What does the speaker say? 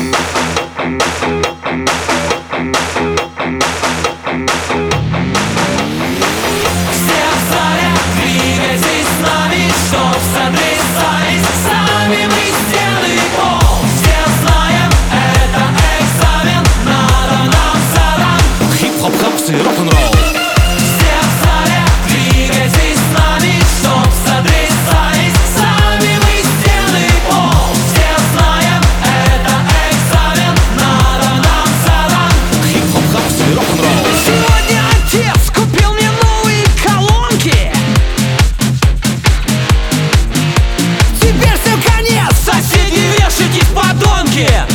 Двигайтесь с нами, чтоб сотрясались сами мы стены и пол. Все знаем, это экзамен, надо нам задам Хип-хоп, хаус и рок-н-ролл. Все в зале, двигайтесь с нами, чтоб сотрясались сами мы стены и пол. Все знаем, это экзамен, надо нам задам Хип-хоп, хаус и рок-н-ролл. Сегодня отец купил мне новые колонки. Теперь всем конец, соседи вешайтесь, подонки.